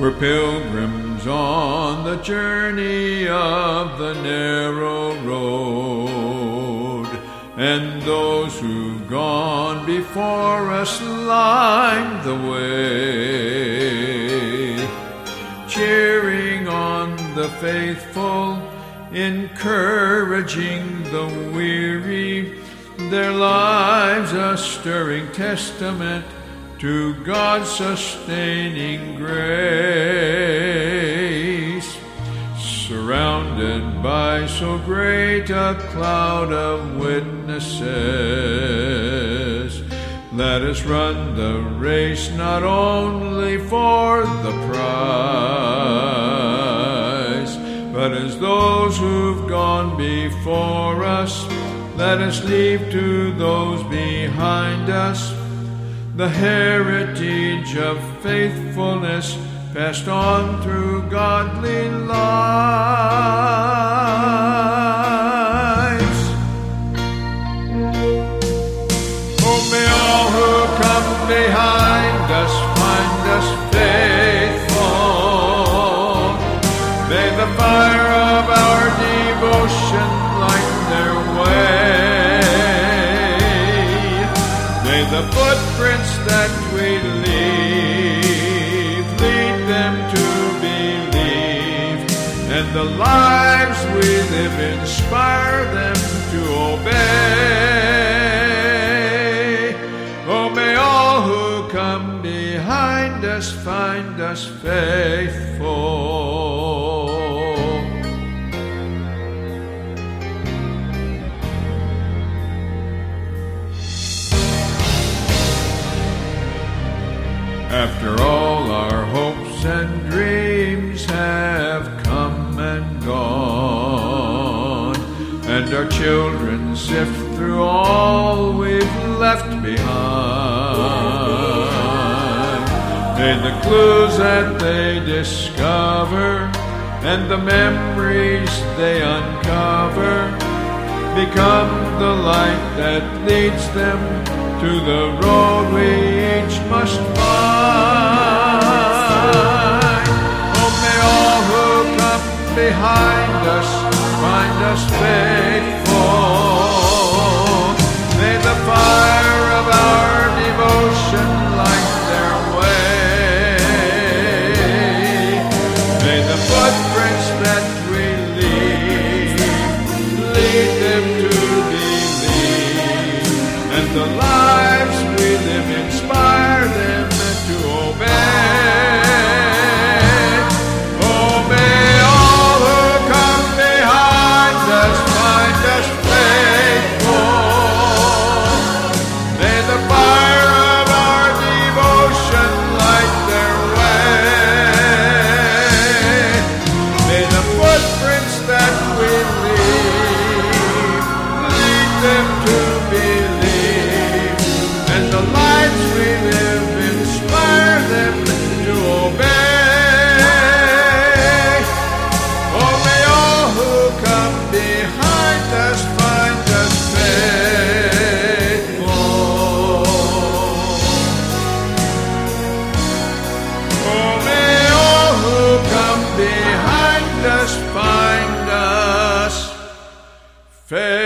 We're pilgrims on the journey of the narrow road, and those who've gone before us line the way, cheering on the faithful, encouraging the weary, their lives a stirring testament to God's sustaining grace. Surrounded by so great a cloud of witnesses, let us run the race not only for the prize, but as those who've gone before us, let us leave to those behind us the heritage of faithfulness passed on through godly lives. Oh, may all who come behind us find us faithful. May the fire of our devotion light their way. May the footprints that we leave lead them to believe, and the lives we live inspire them to obey. Oh, may all who come behind us find us faithful. After all our hopes and dreams have come and gone, and our children sift through all we've left behind, may the clues that they discover and the memories they uncover become the light that leads them to the road we each must find. Oh, may all who come behind us find us faithful. May the fire of our devotion light their way. May the footprints that we lead them to believe, and the lives we live inspire them to obey. Oh, may all who come behind us find us faithful. May the fire of our devotion light their way. May the footprints that we leave lead them to believe, and the lives we live inspire them to obey. Oh, may all who come behind us find us faithful. Oh, may all who come behind us find us faithful.